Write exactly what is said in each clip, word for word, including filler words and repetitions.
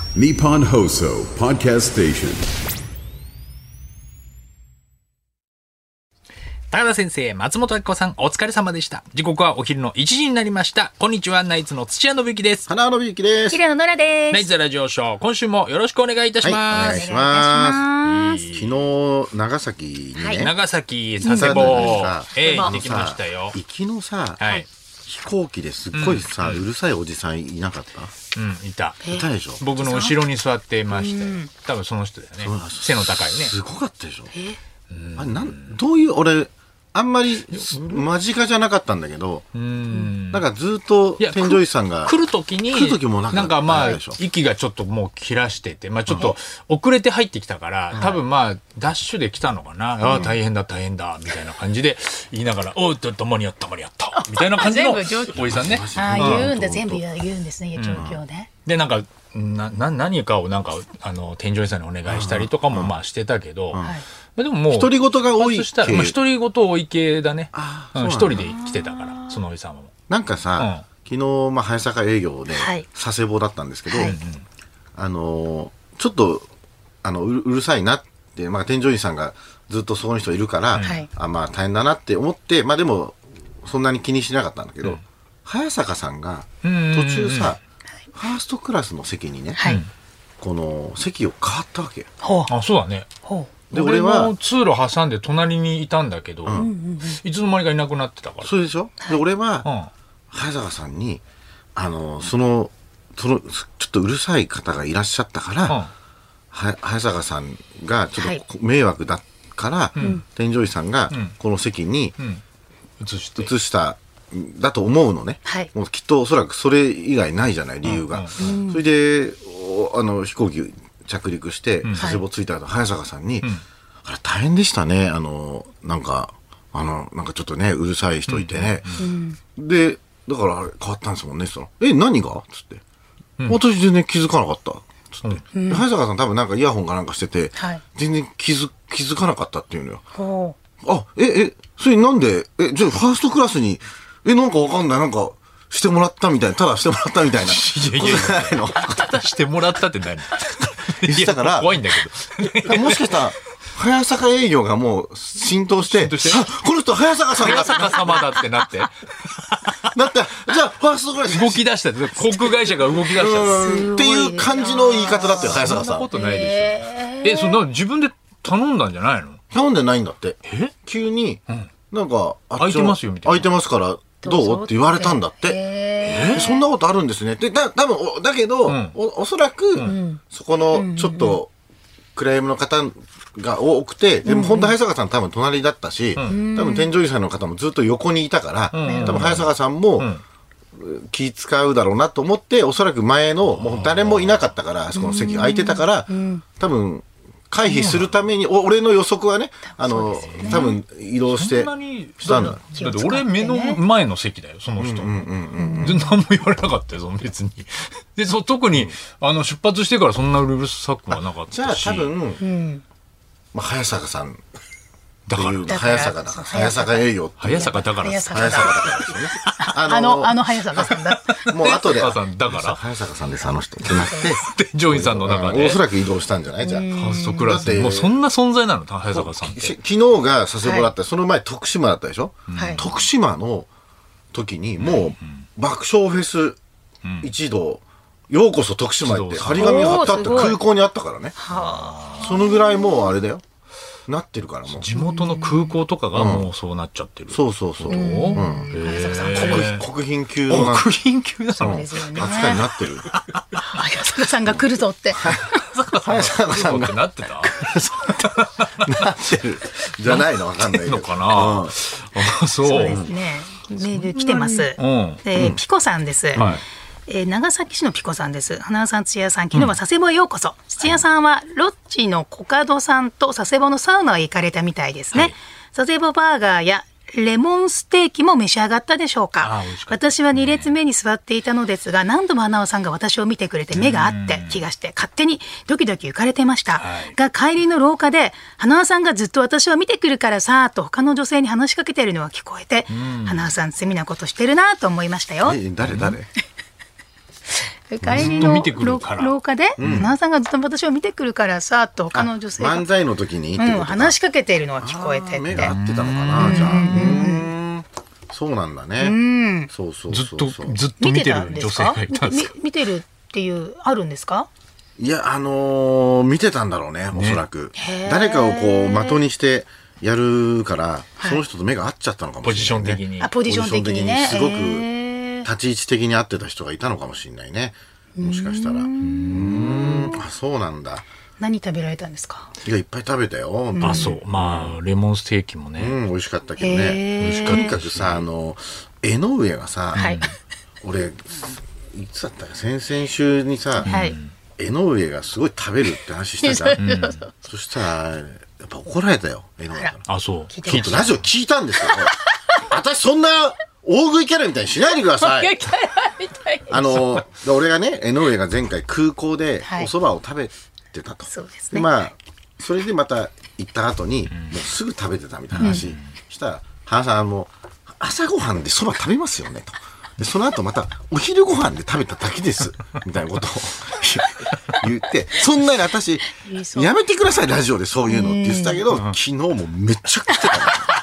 Nippon Hoso Podcast Station。 高田先生、松本明子さん、お疲れ様でした。時刻はお昼のいちじになりました。こんにちは、ナイツの土屋信之です。 花信之です。 平野ノラです。 ナイツラジオショー、今週もよろしくお願いいたします。 はい、お願いします。昨日長崎にね、はい、 長崎佐世保、ええ、行ってきましたよ。 行きのさ、 はい、 飛行機ですっごいさ、うん、うるさいおじさんいなかった？ うん、いた。 いたでしょ。 僕の後ろに座ってまして、うん、多分その人だよね。背の高いね。 すごかったでしょ。あれなんどういう俺。あんまり間近じゃなかったんだけど、うんなんかずっと添乗員さんが来るときに、 来る時もなんか、 なんかまあ、息がちょっともう切らしてて、まあちょっと遅れて入ってきたから、多分まあ、ダッシュで来たのかな、うん、ああ、大変だ、大変だ、みたいな感じで言いながら、おう、たまにやった、たまにやった、みたいな感じのおじさんね。 ああ、言うんだ、全部言うんですね、状況で。 で、なんか、な、な、何かをなんか、あの、添乗員さんにお願いしたりとかもまあしてたけど、でももう独り言が多い系、 まあ、独り言多い系だね。一人で来てたからそのおじさんもなんかさ、うん、昨日、まあ、早坂営業で、はい、佐世保だったんですけど、はい、あのちょっとあの う, うるさいなって、まあ、添乗員さんがずっとそこの人いるから、はい、あまあ大変だなって思って、まあ、でもそんなに気にしなかったんだけど、うん、早坂さんが途中さ、ファーストクラスの席にね、はい、この席を変わったわけ。 あ、そうだね。ほうで俺も通路挟んで隣にいたんだけど、うん、いつの間にかいなくなってたから。 そうでしょ。で俺は、うん、早坂さんにあのそのそのちょっとうるさい方がいらっしゃったから、うん、は早坂さんがちょっと迷惑だから、はい、添乗員さんがこの席に移して、移しただと思うのね、はい、もうきっとおそらくそれ以外ないじゃない理由が、うんうん、それであの飛行機着陸して佐世保着いた後、早坂さんに、うん、あれ大変でしたね、あのなんかあのなんかちょっとねうるさい人いてね、うんうん、でだからあれ変わったんですもんね。そのえ何がっつって、うん、私全然気づかなかったっつって、うん、早坂さん多分なんかイヤホンかなんかしてて、はい、全然気づ気づかなかったっていうのよ。あええそれなんでえじゃあファーストクラスにえなんかわかんないなんかしてもらったみたいなただしてもらったみたいなことないのただしてもらったって何だから怖いんだけどもしかしたら早坂営業がもう浸透して、してあこの人早坂さんだ早坂様だってなってだってじゃあファーストクラス動き出した航空会社が動き出したっていう感じの言い方だったよ早坂さん。 そんなことないでしょ。えそんな自分で頼んだんじゃないの？ 頼んでないんだって。 え急に、うん、なんかあ空いてますよみたいな空いてますからどうって言われたんだって。えー、そんなことあるんですねってだ多分だけど、うん、お, おそらく、うん、そこのちょっとクレームの方が多くて、でも本当早坂さん多分隣だったし、うん、多分添乗員さんの方もずっと横にいたから、うん、多分早坂さんも、うん、気使うだろうなと思っておそらく前のもう誰もいなかったからそこの席が空いてたから、うん、多分回避するために、お俺の予測はね、あの、ね、多分移動してしたんだ。 だって俺目の前の席だよ、その人。うんうんうんうん、何も言われなかったよ、その別に。で、そ特に、あの、出発してからそんなうるさくはなかったし。 じゃあ多分、うん、まあ、早坂さん。だから早坂だから早坂営業早坂だから早坂だからですよね。 あのあのあの早坂さんだ。 もう後で早坂さんだから早坂さんですあの人ってなって添乗員さんの中でおそらく移動したんじゃないじゃあ。 ファーストクラスもうそんな存在なの早坂さんって。 昨日が佐世保だった、はい、その前徳島だったでしょ。はい、徳島の時にもう爆笑フェス一同、うん、ようこそ徳島へって張り紙が貼ってあって空港にあったからね。そのぐらいもうあれだよ。なってるからもう地元の空港とかがもうそうなっちゃってる、 うん、そうそうそう、うん、国, 国賓級の国賓級なそうですよね扱いになってる早坂さんが来るぞって早坂さんがなってたなってるじゃないのわかんないけどのかな、うん、あそうそうですねメール来てます、うんえー、ピコさんです、はいえー、長崎市のピコさんです。花輪さん、土屋さん、昨日は佐世保へようこそ、うん、土屋さんはロッチのコカドさんと佐世保のサウナへ行かれたみたいですね、はい、佐世保バーガーやレモンステーキも召し上がったでしょうか。私はに列目に座っていたのですが何度も花輪さんが私を見てくれて目が合って気がして勝手にドキドキ浮かれてました、はい、が帰りの廊下で花輪さんがずっと私を見てくるからさと他の女性に話しかけているのが聞こえて花輪さん罪なことしてるなと思いましたよ。 え誰誰帰りの廊下で、花さんがずっと私を見てくるからさと他の女性が漫才の時にってことか、 うん、話しかけているのが聞こえてって。 目が合ってたのかな、じゃあ。うん、そうなんだね。うん、そうそうそうそう。 ずっとずっと見てる女性がいたんですか。 見てるっていうあるんですか。 いや、あのー、見てたんだろうね、おそらく。ね、誰かをこう的にしてやるから、はい、その人と目が合っちゃったのかもしれない、ね。 ポジション的に。 あ、ポジション的にね。 すごく立ち位置的に合ってた人がいたのかもしれないね。もしかしたら。うーん。あ、そうなんだ。 何食べられたんですか。 いや、いっぱい食べたよ。 あ、そう。まあレモンステーキもね。 うん、美味しかったけどね。美味しかった。とにかくさ、あの江上がさ、はい、俺いつだったか先々週にさ、はい、江上がすごい食べるって話したじゃん。うん、そしたらやっぱ怒られたよ、江上から。 あ、そう。 ちょっとラジオ聞いたんですよ。私そんな大食いキャラみたいにしないでください。あの俺がね、江上が前回空港でお蕎麦を食べてたと。そうですね。まあそれでまた行った後に、もうすぐ食べてたみたいな話したら、花さん、あの朝ごはんで蕎麦食べますよねと。でその後またお昼ご飯で食べただけですみたいなことを言って、そんなに私やめてくださいラジオでそういうのって言ってたけど、昨日もめっちゃ食ってた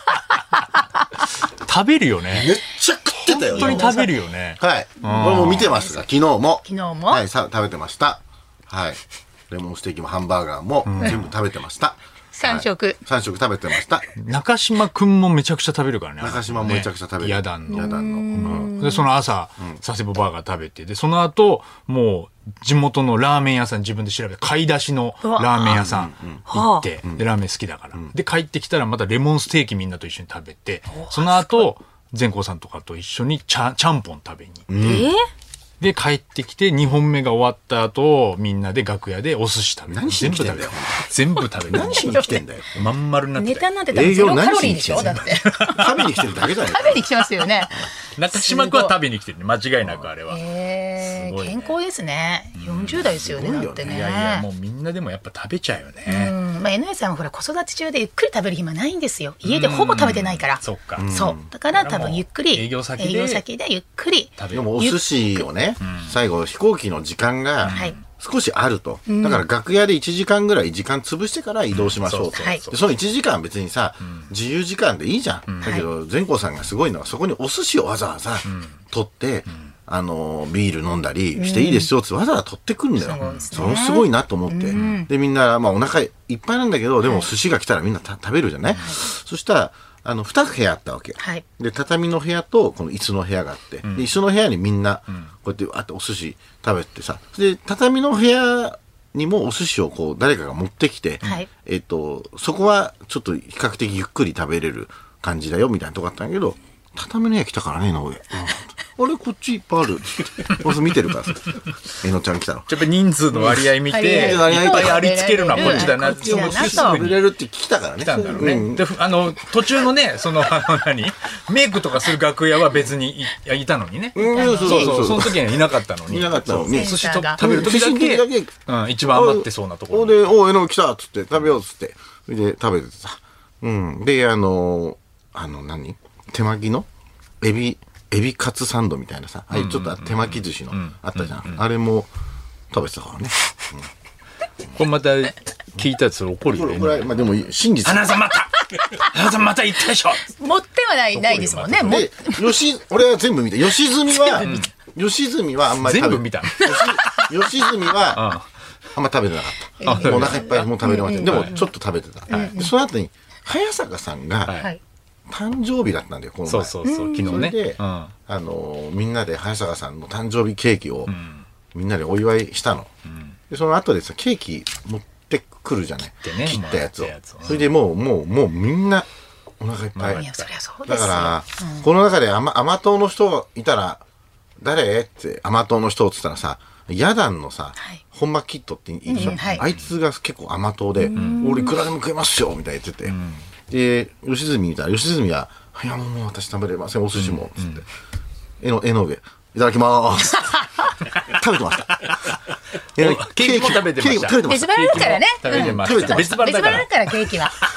食べるよね。 めっちゃ食ってたよ。 本当に食べるよね。 はい。これも見てますが、昨日も昨日もはいさ食べてました。はい。レモンステーキもハンバーガーも全部食べてました。 三食三食食べてました。 中島くんもめちゃくちゃ食べるからね。 中島もめちゃくちゃ食べる。 ヤダンの。 ヤダンの。でその朝佐世保バーガー食べて、でその後もう地元のラーメン屋さん自分で調べて買い出しのラーメン屋さん行って、でラーメン好きだから、で帰ってきたらまたレモンステーキみんなと一緒に食べて、その後善光さんとかと一緒にちゃちゃんぽん食べに行って。で帰ってきてにほんめが終わった後みんなで楽屋でお寿司食べる。 何しに来てんだよ。 全部食べる。 何しに来てんだよ。 まん丸になってネタなんて多分ゼロカロリーでしょ。だって食べに来てるだけじゃない。 食べに来てますよね。 中島君は食べに来てるね、間違いなくあれは。 へえ、健康ですね。よんじゅう代ですよね。だってね。 いやいや、もうみんなでもやっぱ食べちゃうよね。 まあ江上さんはほら子育て中でゆっくり食べる暇ないんですよ。家でほぼ食べてないから。 そっか。 そうだから多分ゆっくり営業先で営業先でゆっくり。 でもお寿司をね、最後飛行機の時間が少しあると、うん、だから楽屋でいちじかんぐらい時間潰してから移動しましょうと、うん、そ, でそのいちじかん別にさ、うん、自由時間でいいじゃん、うん、だけど善光さんがすごいのはそこにお寿司をわざわざ取って、うん、あのビール飲んだりしていいですよってわざわざ取ってくるんだよ、うん、それもすごいなと思って、うん、でみんな、まあ、お腹いっぱいなんだけどでも寿司が来たらみんなた食べるじゃない、はい、そしたらあのに部屋あったわけ、はい、で畳の部屋とこの椅子の部屋があって、うん、で椅子の部屋にみんなこうやってあってお寿司食べてさ、で畳の部屋にもお寿司をこう誰かが持ってきて、はい、えっとそこはちょっと比較的ゆっくり食べれる感じだよみたいなとこあったんだけど、畳の部屋来たからね、井上、うんあれこっちいっぱいある俺見てるからさ、えのちゃん来たのやっぱ人数の割合見ていっぱいありつけるのはこっちだなって思って食べれるって来たからね。 来たんだろうね、うん、であの途中のねそのあの何メイクとかする楽屋は別に い, いたのにね、うん、そうそうそうその時にはいなかったのにいなかったのに寿司と食べる時だけ、うん、一番余ってそうなところでおえの来たっつって食べようっつってで食べてさ、うん、であのあの何手巻きのエビエビカツサンドみたいなさ、ああいうちょっと手巻き寿司のあったじゃん、うんうん、あれも食べてたからね、 うん、これまた聞いたやつ怒るよね。 これ、まあ、でも真実花さんまた花さんまた言ったでしょ。 持ってはないないですもんね。 で吉俺は全部見た。吉住は吉住はあんまり全部見た。 吉住はあんま食べてなかった。もうお腹いっぱいもう食べれません。でもちょっと食べてた。でその後に早坂さんが、はい誕生日だったんだよこの前。 そうそうそう昨日ね。 で、うん、あのみんなで早坂さんの誕生日ケーキを、うん、みんなでお祝いしたの、うん、でその後でさケーキ持ってくるじゃない、ね、切ったやつを、うん、それでもうもうもうみんなお腹いっぱい、 いやそりゃそうですよ。 だから、うん、この中で甘甘党の人いたら誰って甘党の人って言ったらさヤダンのさ、はい、本間キッドっていいでしょ、うんはい、あいつが結構甘党で、うん、俺いくらでも食えますよみたいな言ってて、うんで吉住見たら吉住は「いやもうもう私食べれませんお寿司も」っつって「えのえの上いただきます」食べてました。 ケーキも食べてました。 別腹だからね。 食べてました。 別腹だからケーキは。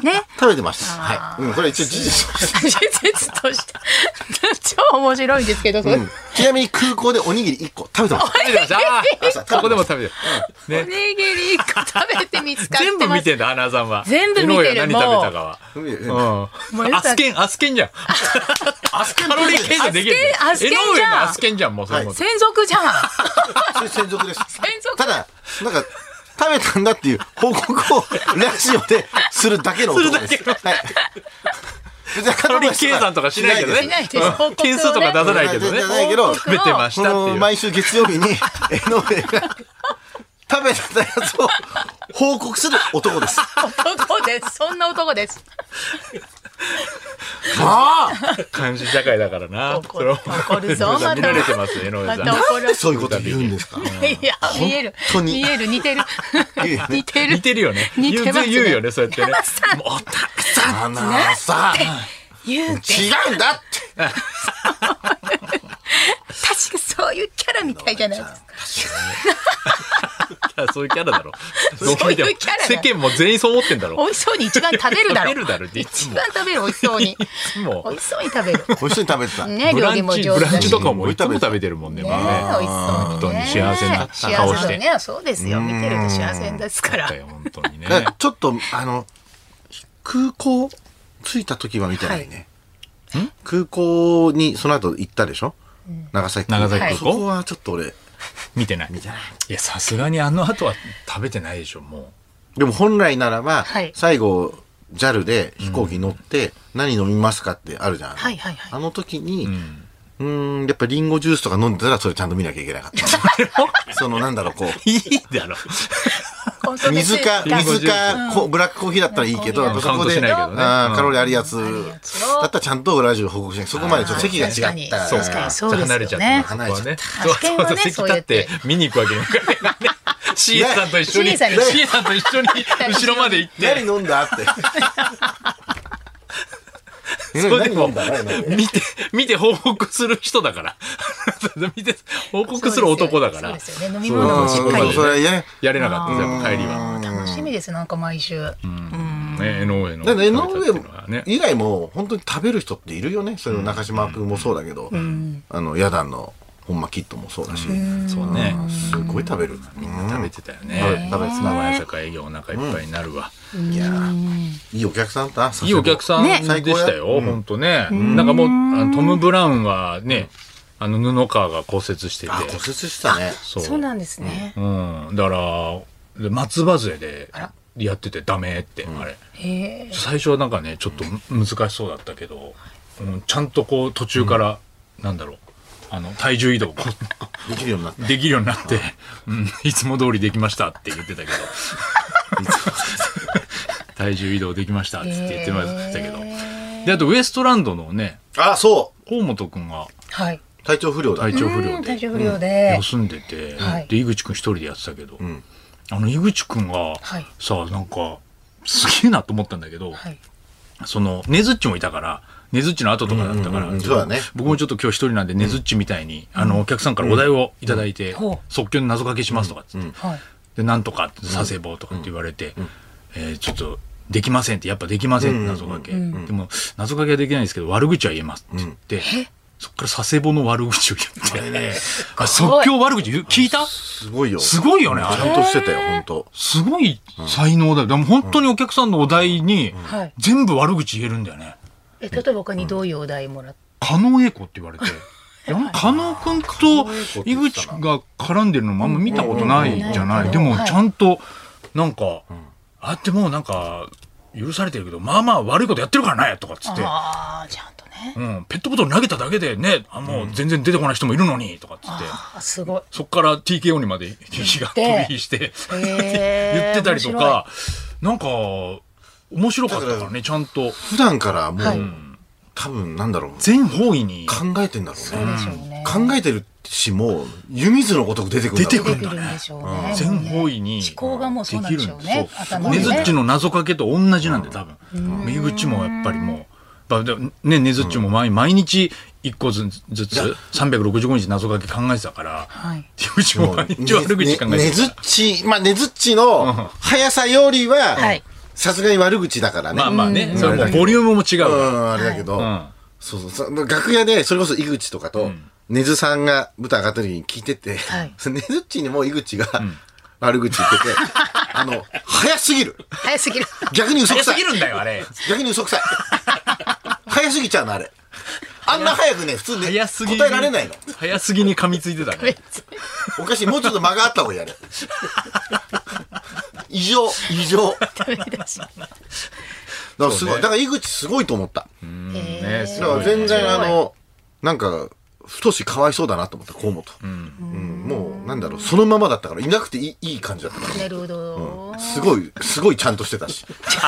ね。 食べてました。はい。うん、これ一応事実として。 事実として。超面白いんですけど、それ。 うん、ちなみに空港でおにぎりいっこ食べてました。 食べてました。そこでも食べてる。 ね、おにぎりいっこ食べて見つかってます。 全部見てんだ、花さんは。 全部見てる。 何食べたかは。うん。アスケン、アスケンじゃん。アスケンカロリー計算できる。 アスケンじゃん。 アスケンじゃん、もうそれも。 専属じゃん。 それ専属です。ただ、なんか、食べたんだっていう報告をラジオでするだけの男です。はい。 カロリー計算とかしないけどね。件数とか出さないけどね。食べてましたっていう。 毎週月曜日に江上が食べたやつを報告する男です。 男です。そんな男です。 まあ監視社会だからな。 怒るぞ。また見られてます江上さん。 なんでそういうこと言うんですか。 いや見える。見える似てる。似てる。 似てるよね。 似てますね。 言うよねそうやってね。 もうさなさ言う違うんだって。 確かそういうキャラみたいじゃないですか。 そういうキャラだろ。 そういうキャラ。 世間も全員そう思ってんだろ。 美味しそうに一番食べるだろ。 食べるだろっていつも。 一番食べる美味しそうに。 いつも美味しそうに食べる。 美味しそうに食べてた。 ね料理も上手だし。 ブランチとかもいつも食べてるもんね。 ね美味しそうにね。 本当に幸せな顔して。 ねそうですよ。見てると幸せですから。 本当にね。 ちょっとあの空港着いた時は見てないね。空港にその後行ったでしょ。長崎長崎空港。 そこはちょっと俺見てない。見てない。いやさすがにあの後は食べてないでしょもう。でも本来ならば最後 ジャル で飛行機乗って何飲みますかってあるじゃん。 はいはいはい。 あの時にうん、やっぱリンゴジュースとか飲んでたらそれちゃんと見なきゃいけなかった。そのなんだろうこう。 いいだろ。 水か水かブラックコーヒーだったらいいけど、そこでカロリーあるやつだったらちゃんとラジオ報告しない。そこまでちょっと席が違った。 そうかそうですよね。離れちゃった離れちゃった。 そうそう席立って見に行くわけにもいかない。シーさんと一緒にシーさんと一緒に後ろまで行って何飲んだって。 それでも見て見て報告する人だから見て報告する男だからそうですよね飲み物もしっかりやれなかった帰りは楽しみですなんか毎週ね江上の江上以外も本当に食べる人っているよねその中島君もそうだけどあのヤダンの本間キッドもそうだしそうねすごい食べるみんな食べてたよね食べてた毎朝会議お腹いっぱいになるわいやいいお客さんだいいお客さんでしたよ本当ねなんかもうトム・ブラウンはねあの布川が骨折してて骨折したねそうなんですねうんだから松葉杖でやっててダメってあれ最初はなんかねちょっと難しそうだったけどちゃんとこう途中からなんだろうあの体重移動できるようになってできるようになって、うん、いつも通りできましたって言ってたけど体重移動できましたって言ってましたけどであとウエストランドのねあそう河本くんが体調不良だ体調不良で体調不良で休んでてで井口くん一人でやってたけどあの井口くんがさなんかすげえなと思ったんだけどそのねずっちもいたからねずっちの後とかだったから僕もちょっと今日一人なんでねずっちみたいにあのお客さんからお題をいただいて即興で謎かけしますとかっつってでなんとかって佐世保とかって言われてえちょっとできませんってやっぱできませんって謎かけでも謎かけはできないんですけど悪口は言えますって言ってそっから佐世保の悪口を言って即興悪口聞いたすごいよすごいよねちゃんとしてたよ本当すごい才能だよでも本当にお客さんのお題に全部悪口言えるんだよねえ例えば他にどういうお題もらった加納栄子って言われて加納くんと井口が絡んでるのもあんま見たことないじゃないでもちゃんとなんかあってもうなんか許されてるけどまあまあ悪いことやってるからねとかっつってああちゃんとね、 うん、ペットボトル投げただけでねあもう全然出てこない人もいるのにとかっつってあすごいそっから ティーケーオー にまで火が飛び火して言ってたりとかなんか面白かったからねちゃんと普段からもう、はい、多分なんだろう全方位に考えてんだろうね、 うん、 考えてるしもう湯水のごとく出てくるんだ出てくるんだね全方位に思考がもうそうなんでしょうねねずっちの謎かけと同じなんで多分井口もやっぱりもうねねずっちも毎日一個ずつさんびゃくろくじゅうごにち謎かけ考えてたから井口も毎日悪口考えてたねずっちまあねずっちの速さよりはさすがに悪口だからね。 まあまあね、それもボリュームも違う。 うん、あれだけど、そうそう、楽屋でそれこそ井口とかと、ねずさんが舞台上がった時に聞いてて、ねずっちにも井口が悪口言ってて、あの、早すぎる。 早すぎる。 逆に嘘くさい。 早すぎるんだよ、あれ。 逆に嘘くさい。早すぎちゃうの、あれ。あんな早くね、普通ね、答えられないの。 早すぎに噛みついてたね。 おかしい、もうちょっと間があった方がいいやれ。異常、異常。だからすごい、だから井口すごいと思った。うん、ね、だから全然あの、なんか、太しかわいそうだなと思った、河本。うん。うん、もう、なんだろう、そのままだったから、いなくていい、いい感じだったから。 なるほど、 うん。すごい、すごいちゃんとしてたし。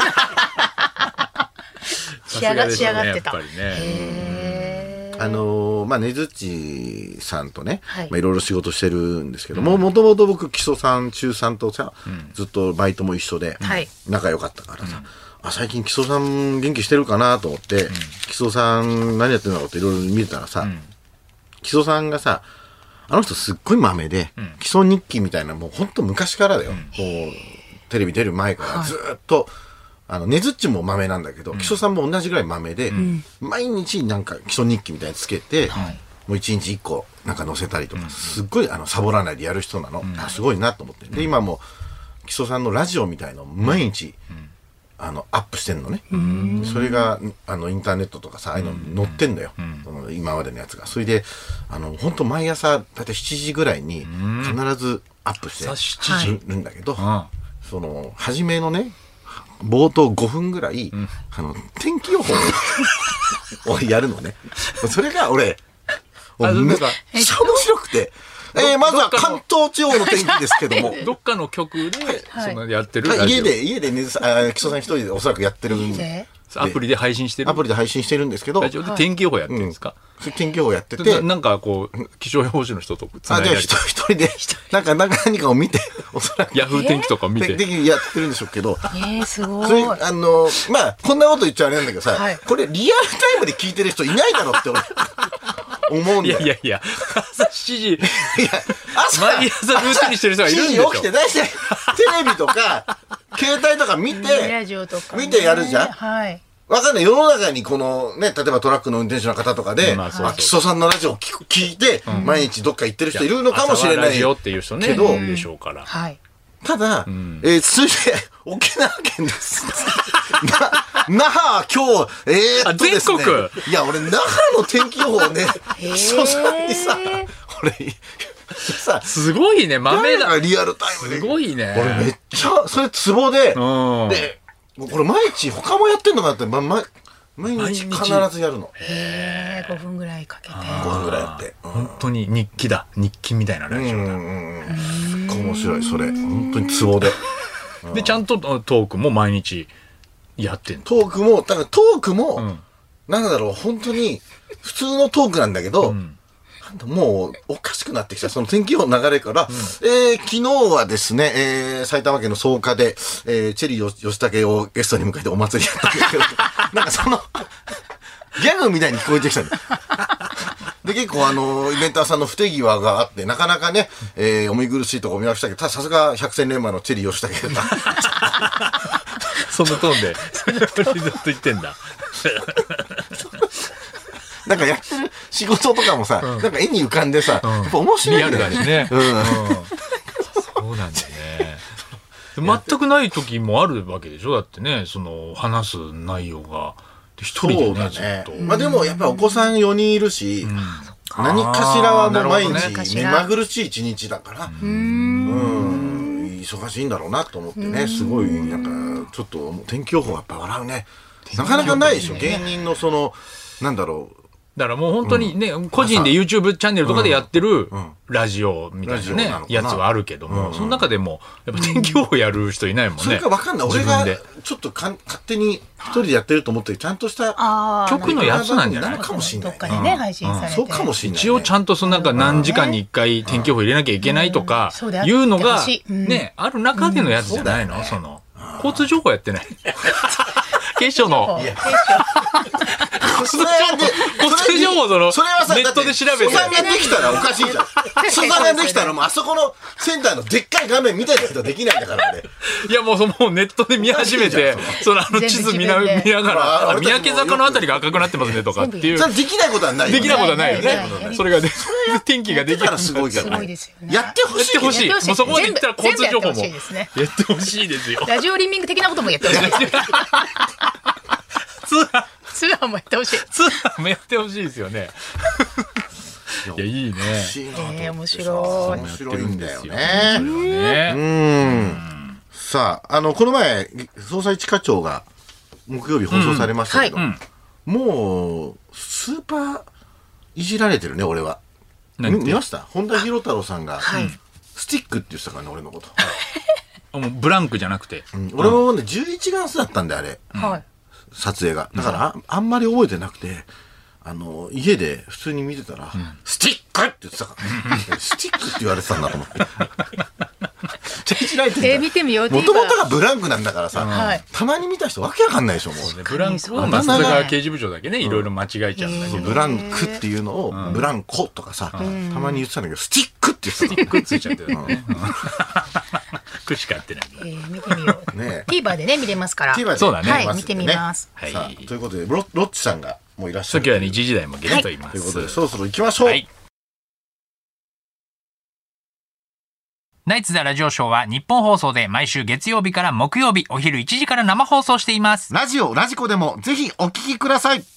仕上が、仕上がってた。 やっぱりね。 あのー、まあ、ねずっちさんとね、はい、まあ、いろいろ仕事してるんですけども、もともと僕、木曽さん、中さんとさ、うん、ずっとバイトも一緒で、仲良かったからさ、うん、あ、最近木曽さん元気してるかなと思って、うん、木曽さん何やってるんだろうっていろいろ見てたらさ、うん、木曽さんがさ、あの人すっごい豆で、うん、木曽日記みたいな、もうほんと昔からだよ。うん、こう、テレビ出る前からずっと、はい、あの、ねずっちも豆なんだけど、木曽さんも同じぐらい豆で、うん、毎日なんか木曽日記みたいにつけて、はい、もう一日一個なんか載せたりとか、うん、すっごいあの、サボらないでやる人なの。うん、あ、すごいなと思って。で、今も、木曽さんのラジオみたいの毎日、うん、あの、アップしてんのね。それが、あの、インターネットとかさ、ああいうの載ってんのよ。その今までのやつが。それで、あの、ほんと毎朝、だいたいしちじぐらいに、必ずアップしてるんだけど、その、初めのね、冒頭ごふんぐらい、うん、あの、天気予報をやるのね。それが俺、めっちゃ面白くて、えー、まずは関東地方の天気ですけども。 どっかの局で、はい、そのやってるラジオ。家で、家でね、あ、木曽さん一人でおそらくやってるんで。アプリで配信してるアプリで配信してるんですけど。 ラジオで天気予報やってるんですか、 うん、天気予報やってて。 なんかこう、気象予報士の人とつないで。 あ、じゃあ一人で、なんか何かを見て、 おそらく。ヤフー天気とか見て。 で、やってるんでしょうけど。 えー、すごい。 それ、あの、まあ、こんなこと言っちゃあれなんだけどさ、はい、これリアルタイムで聞いてる人いないだろって俺、思うんだよ。 いやいやいや、朝しちじ、いや朝毎朝ルーティンにしてる人がいるんでしょ。 しちじに起きて、大体テレビとか、携帯とか見て、 ラジオとか、 見てやるじゃん。 はい。 わかんない。世の中にこのね、例えばトラックの運転手の方とかで、まあ、木曽さんのラジオを聞いて、うん、毎日どっか行ってる人いるのかもしれない。 ラジオっていう人ね、 けど、 でしょうから。 はい。 ただ、うん、えー、それで、沖縄県です。な、那覇は今日、えー、っとですね。 全国いや、俺、那覇の天気予報ね、木曽さんにさ、俺、 さ、すごいね、豆だ。 リアルタイムで。 すごいね。 俺めっちゃ、それツボで、うん、で、これ毎日他もやってんのかなって、ま、ま、毎日必ずやるの。 へえ、ごふんぐらいかけて。 ごふんぐらいやって。 うん、本当に日記だ。日記みたいなラジオだ。うん。 すっごい面白い、それ。本当にツボで。 で、ちゃんとトークも毎日やってんの。 トークも、だからトークも、うん、なんだろう、本当に普通のトークなんだけど、うんもうおかしくなってきたその天気予報の流れから、うん、えー、昨日はですね、えー、埼玉県の草加で、えー、チェリー吉武をゲストに迎えてお祭りやったんですけどなんかそのギャグみたいに聞こえてきたんでで結構あのイベンターさんの不手際があってなかなかね、えー、お見苦しいとこ見ましたけどさすが百戦錬磨のチェリー吉武がそのトーンでずっと言ってんだなんかやってる仕事とかもさ、うん、なんか絵に浮かんでさ、うん、やっぱ面白い、 ね、リアルだしね、うんうん、そうなんだよね全くない時もあるわけでしょだってねその話す内容が一人でねずっと、 まあでもやっぱお子さんよにんいるし、うん、何かしらはもう毎日目まぐるしい一日だからうんうん忙しいんだろうなと思ってねすごいなんかちょっと天気予報はやっぱ笑うねなかなかないでしょ芸人のそのなんだろうだからもう本当にね、うん、個人で YouTube チャンネルとかでやってるラジオみたいなね、うんうん、やつはあるけども、うん、その中でもやっぱ天気予報やる人いないもんね。それか分かんない。俺がちょっとかん勝手に一人でやってると思ってちゃんとした曲のやつなんじゃないかもしれない。 どっかでね、うん、配信されて。 そうかもしれない、ね。 一応ちゃんとそのなんか何時間に一回天気予報入れなきゃいけないとかいうのがね、ある中でのやつじゃないの、うん、その交通情報やってない。警視庁のそれはで交通情報そのそれはさネットで調べて蘇さんができたらおかしいじゃん蘇さんができたらもうあそこのセンターのでっかい画面見てないとできないんだからねいやもうそのもうネットで見始めてそのあの地図見な見ながらあ三宅坂のあたりが赤くなってますねとかっていうそれできないことはないよねできないことはないよねそれがね天気ができたらすごいけどねやってほしいやってほしいもうそこまでいったら交通情報も全部やってほしいですよラジオリミング的なこともやってほしいツアーツアーもやってほしいツアーもやってほしいですよねいやいいねえー面白い面白いんだよねねうんさああのこの前捜査一課長が木曜日放送されましたけど、 うんはいもうスーパーいじられてるね俺は見見ました本田博太郎さんが、 はいスティックって言ってたからね俺のこと、 もうブランクじゃなくて、 うん、俺もねじゅういちがつだったんであれはい撮影がだからあ、あんまり覚えてなくてあの家で普通に見てたら、スティックって言ってたからスティックって言われてたんだと思ってえー、見てみようもともとがブランクなんだからさ、 はいたまに見た人わけわかんないでしょもう、ね、 ブランクそうはですね増田川刑事部長だけねいろいろ間違えちゃうんだけどブランクっていうのを、ブランコとかさ、たまに言ってたんだけどスティックって言ってたくっついちゃってるのねくしか合ってないえー、見てみようね TVer でね見れますから TVer でそうだねはい見てみますはいさあということでロロッチさんがもういらっしゃる時はね一時代もゲストいますということでそろそろ行きましょう、 はいナイツザラジオショーは日本放送で毎週月曜日から木曜日お昼いちじから生放送しています。 ラジオラジコでもぜひお聞きください。